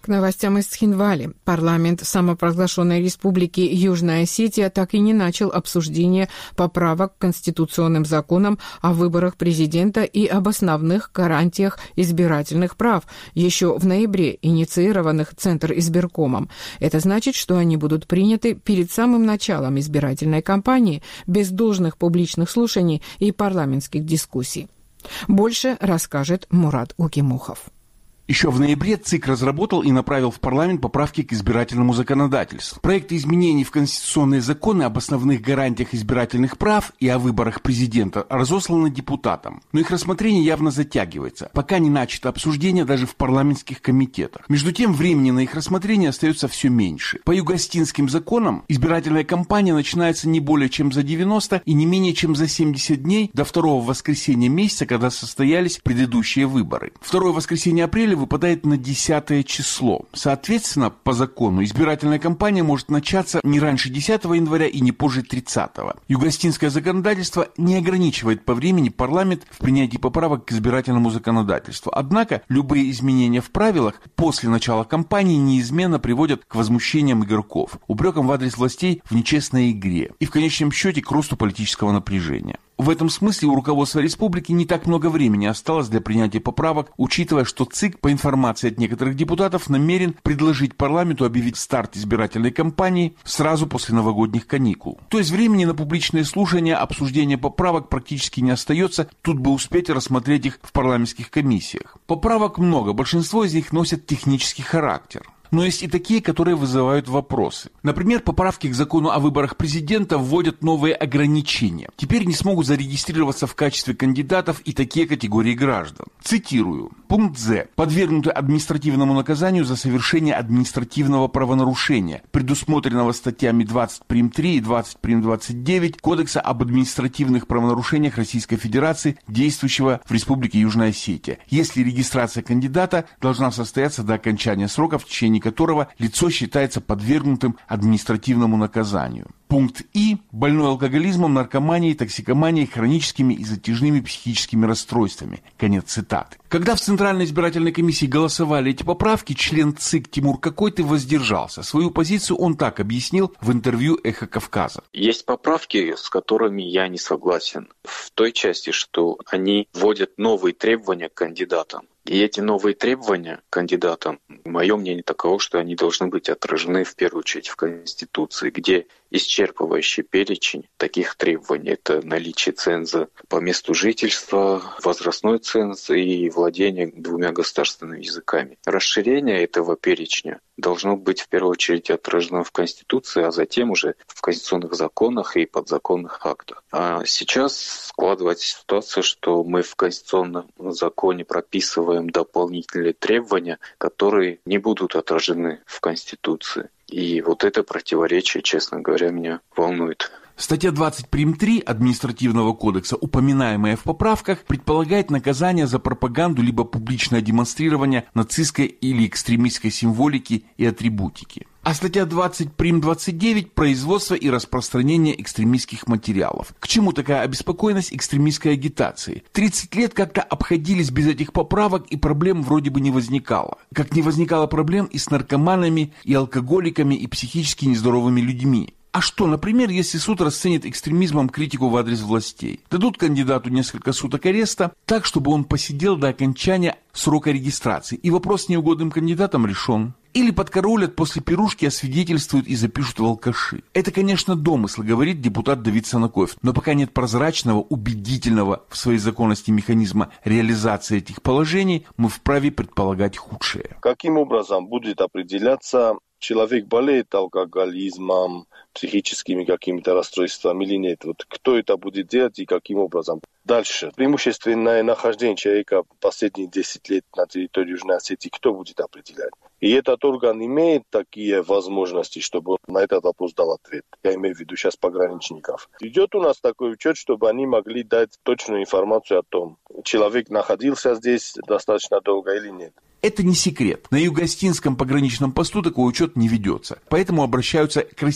К новостям из Цхинвали. Парламент самопровозглашенной республики Южная Осетия так и не начал обсуждение поправок к конституционным законам о выборах президента и об основных гарантиях избирательных прав, еще в ноябре инициированных Центризбиркомом. Это значит, что они будут приняты перед самым началом избирательной кампании, без должных публичных слушаний и парламентских дискуссий. Больше расскажет Мурат Угимухов. Еще в ноябре ЦИК разработал и направил в парламент поправки к избирательному законодательству. Проекты изменений в конституционные законы об основных гарантиях избирательных прав и о выборах президента разосланы депутатам. Но их рассмотрение явно затягивается, пока не начато обсуждение даже в парламентских комитетах. Между тем, времени на их рассмотрение остается все меньше. По югостинским законам избирательная кампания начинается не более чем за 90 и не менее чем за 70 дней до второго воскресенья месяца, когда состоялись предыдущие выборы. Второе воскресенье апреля выпадает на 10 число. Соответственно, по закону избирательная кампания может начаться не раньше 10 января и не позже 30-го. Югостинское законодательство не ограничивает по времени парламент в принятии поправок к избирательному законодательству. Однако, любые изменения в правилах после начала кампании неизменно приводят к возмущениям игроков, упрекам в адрес властей в нечестной игре и в конечном счете к росту политического напряжения. В этом смысле у руководства республики не так много времени осталось для принятия поправок, учитывая, что ЦИК, по информации от некоторых депутатов, намерен предложить парламенту объявить старт избирательной кампании сразу после новогодних каникул. То есть времени на публичные слушания, обсуждение поправок практически не остается, тут бы успеть рассмотреть их в парламентских комиссиях. Поправок много, большинство из них носят технический характер. Но есть и такие, которые вызывают вопросы. Например, поправки к закону о выборах президента вводят новые ограничения. Теперь не смогут зарегистрироваться в качестве кандидатов и такие категории граждан. Цитирую. Пункт З. Подвергнуты административному наказанию за совершение административного правонарушения, предусмотренного статьями 20 прим. 3 и 20 прим. 29 Кодекса об административных правонарушениях Российской Федерации, действующего в Республике Южная Осетия, если регистрация кандидата должна состояться до окончания срока, в течение которого лицо считается подвергнутым административному наказанию. Пункт И. Больной алкоголизмом, наркоманией, токсикоманией, хроническими и затяжными психическими расстройствами. Конец цитаты. Когда в Центральной избирательной комиссии голосовали эти поправки, член ЦИК Тимур Какойты воздержался. Свою позицию он так объяснил в интервью «Эхо Кавказа». Есть поправки, с которыми я не согласен. В той части, что они вводят новые требования к кандидатам. И эти новые требования к кандидатам, мое мнение таково, что они должны быть отражены в первую очередь в Конституции, где исчерпывающий перечень таких требований. Это наличие ценза по месту жительства, возрастной ценз и владение 2 государственными языками. Расширение этого перечня должно быть в первую очередь отражено в Конституции, а затем уже в конституционных законах и подзаконных актах. А сейчас складывается ситуация, что мы в конституционном законе прописываем дополнительные требования, которые не будут отражены в Конституции. И вот это противоречие, честно говоря, меня волнует. Статья 20 прим. 3 Административного кодекса, упоминаемая в поправках, предполагает наказание за пропаганду либо публичное демонстрирование нацистской или экстремистской символики и атрибутики. А статья 20 прим. 29 – производство и распространение экстремистских материалов. К чему такая обеспокоенность экстремистской агитации? 30 лет как-то обходились без этих поправок, и проблем вроде бы не возникало. Как не возникало проблем и с наркоманами, и алкоголиками, и психически нездоровыми людьми. А что, например, если суд расценит экстремизмом критику в адрес властей? Дадут кандидату несколько суток ареста, так, чтобы он посидел до окончания срока регистрации, и вопрос с неугодным кандидатом решен. Или подкараулят после пирушки, освидетельствуют и запишут в алкаши. Это, конечно, домысл, говорит депутат Давид Санакоев, но пока нет прозрачного, убедительного в своей законности механизма реализации этих положений, мы вправе предполагать худшее. Каким образом будет определяться, человек болеет алкоголизмом, психическими какими-то расстройствами или нет? Вот кто это будет делать и каким образом? Дальше. Преимущественное нахождение человека последние 10 лет на территории Южной Осетии кто будет определять? И этот орган имеет такие возможности, чтобы он на этот вопрос дал ответ. Я имею в виду сейчас пограничников. Идет у нас такой учет, чтобы они могли дать точную информацию о том, человек находился здесь достаточно долго или нет. Это не секрет. На Югостинском пограничном посту такой учет не ведется. Поэтому обращаются к российским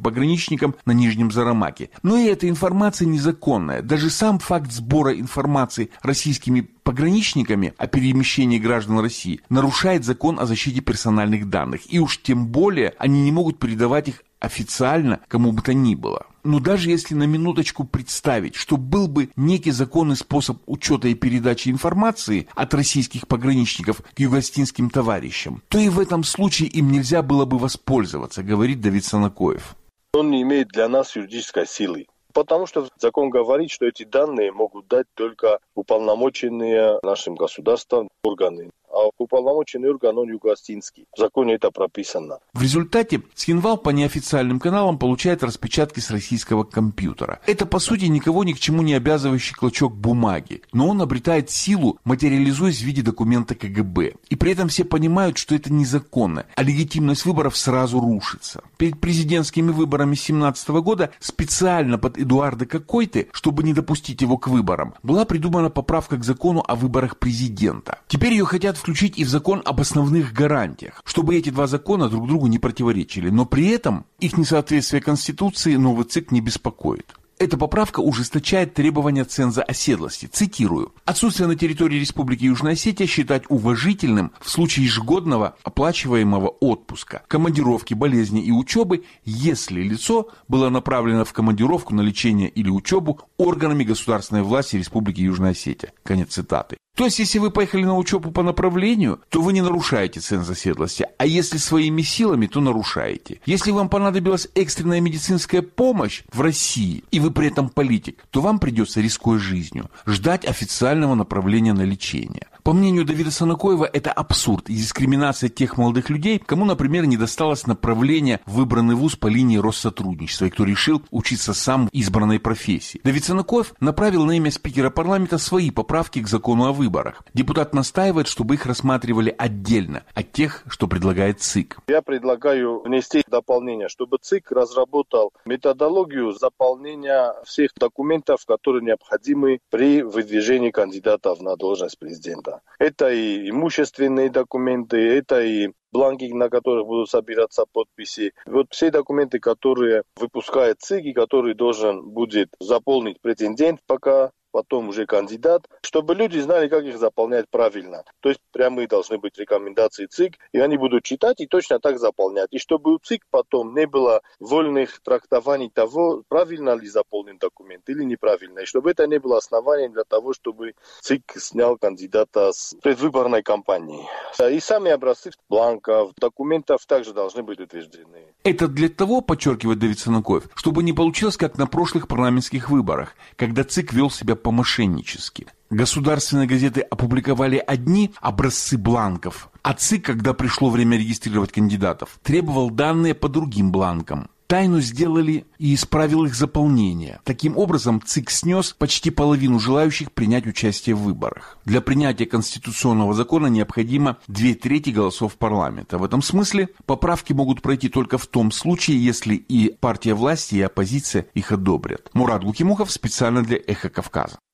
пограничникам на Нижнем Зарамаке. Но и эта информация незаконная. Даже сам факт сбора информации российскими пограничниками о перемещении граждан России нарушает закон о защите персональных данных. И уж тем более они не могут передавать их официально кому бы то ни было. Но даже если на минуточку представить, что был бы некий законный способ учета и передачи информации от российских пограничников к югостинским товарищам, то и в этом случае им нельзя было бы воспользоваться, говорит Давид Санакоев. Он не имеет для нас юридической силы. Потому что закон говорит, что эти данные могут дать только уполномоченные нашим государством органы. А уполномоченный орган, он югостинский. В законе это прописано. В результате Цхинвал по неофициальным каналам получает распечатки с российского компьютера. Это, по сути, никого ни к чему не обязывающий клочок бумаги. Но он обретает силу, материализуясь в виде документа КГБ. И при этом все понимают, что это незаконно, а легитимность выборов сразу рушится. Перед президентскими выборами 2017 года специально под Эдуарда Какойты, чтобы не допустить его к выборам, была придумана поправка к закону о выборах президента. Теперь ее хотят включить и в закон об основных гарантиях, чтобы эти два закона друг другу не противоречили, но при этом их несоответствие Конституции новый ЦИК не беспокоит. Эта поправка ужесточает требования ценза оседлости. Цитирую. «Отсутствие на территории Республики Южная Осетия считать уважительным в случае ежегодного оплачиваемого отпуска, командировки, болезни и учебы, если лицо было направлено в командировку на лечение или учебу органами государственной власти Республики Южная Осетия». Конец цитаты. То есть, если вы поехали на учебу по направлению, то вы не нарушаете ценз оседлости, а если своими силами, то нарушаете. Если вам понадобилась экстренная медицинская помощь в России, и вы при этом политик, то вам придется, рискуя жизнью, ждать официального направления на лечение. По мнению Давида Санакоева, это абсурд и дискриминация тех молодых людей, кому, например, не досталось направления в выбранный вуз по линии Россотрудничества, и кто решил учиться сам в избранной профессии. Давид Санакоев направил на имя спикера парламента свои поправки к закону о выборах. Депутат настаивает, чтобы их рассматривали отдельно от тех, что предлагает ЦИК. Я предлагаю внести дополнение, чтобы ЦИК разработал методологию заполнения всех документов, которые необходимы при выдвижении кандидатов на должность президента. Это и имущественные документы, это и бланки, на которых будут собираться подписи. Вот все документы, которые выпускает ЦИК и которые должен будет заполнить претендент пока, потом уже кандидат, чтобы люди знали, как их заполнять правильно. То есть прямые должны быть рекомендации ЦИК, и они будут читать и точно так заполнять. И чтобы у ЦИК потом не было вольных трактований того, правильно ли заполнен документ или неправильно. И чтобы это не было основанием для того, чтобы ЦИК снял кандидата с предвыборной кампании. И сами образцы бланков, документов также должны быть утверждены. Это для того, подчеркивает Давид Санакоев, чтобы не получилось, как на прошлых парламентских выборах, когда ЦИК вел себя по-мошеннически. Государственные газеты опубликовали одни образцы бланков, а ЦИК, когда пришло время регистрировать кандидатов, требовал данные по другим бланкам. Тайну сделали и исправил их заполнение. Таким образом, ЦИК снес почти половину желающих принять участие в выборах. Для принятия конституционного закона необходимо 2/3 голосов парламента. В этом смысле поправки могут пройти только в том случае, если и партия власти, и оппозиция их одобрят. Мурат Гукимухов специально для «Эхо Кавказа».